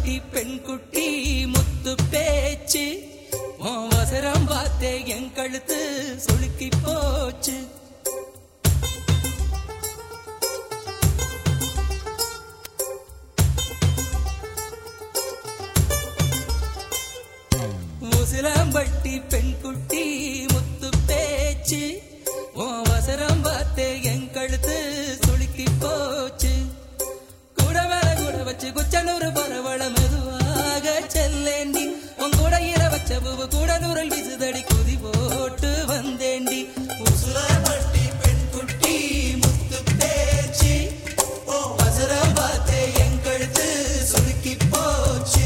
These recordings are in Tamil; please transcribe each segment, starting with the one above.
உசிலம்பட்டி பெண் குட்டி முத்து பேச்சு அவசரம் பார்த்தே என் கழுத்து சுளுக்கி போச்சு. உசிலம்பட்டி பெண் குட்டி முத்து பேச்சு அவசரம் பார்த்தே என் கழுத்து சுளுக்கி போச்சு. கூட மேல கூட வச்சு குச்சனூர் பரவள மெதுவாக செல்லேண்டி உன் கூட இர வச்ச பூவு கூட நூறல் விசுதடி குதி போட்டு வந்தேண்டி. உசிலம்பட்டி பெண் குட்டி முத்து பேச்சு அவசரம் பார்த்தே என் கழுத்து சுளுக்கி போச்சு.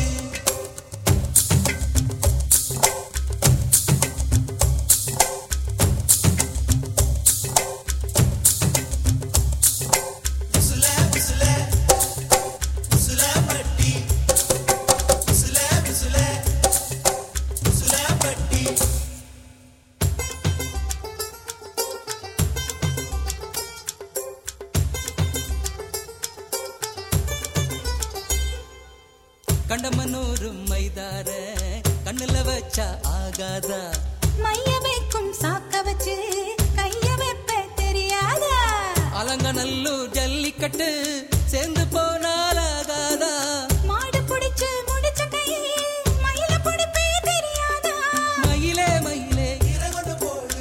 கண்டமனூர் மைதார கண்ணுல வச்சா ஆகாதா மைய வைக்கும் சாக்க வச்சு கைய வைப்ப தெரியாதா. அலங்கநல்லூர் ஜல்லிக்கட்டு சேர்ந்து போனால் ஆகாதா. மாடு பிடிச்சு முடிச்ச கை மயில பிடிப்பே தெரியாதா. மயிலே மயிலே இறகு போடு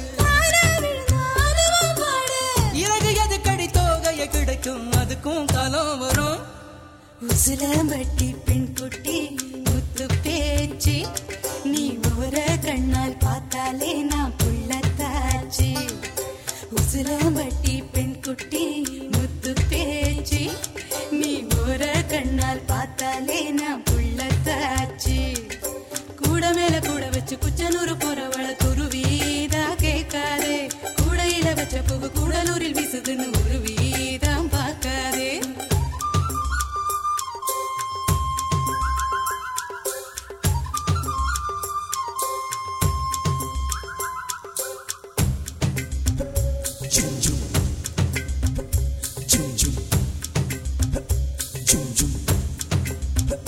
இறகு எது கடி தோகைய கிடைக்கும் அதுக்கும் காலம் வரும். உசிலம்பட்டி பெண் குட்டி முத்து பேச்சு நீ ஒரு கண்ணால் பார்த்தாலே நான் புள்ளத்தாச்சு. உசிலம்பட்டி பெண் குட்டி முத்து பேச்சு நீ ஒரு கண்ணால் பார்த்தாலே நான் புள்ளத்தாச்சு. கூட மேல கூட வச்சு குச்சனூர் போறவள குருவீதா கேட்காதே. கூடையில வச்ச பூவு கூடலூரில் வீசுதுன்னு ஒரு வீதம் பார்க்காதே.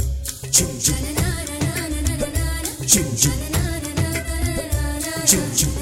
Chum chum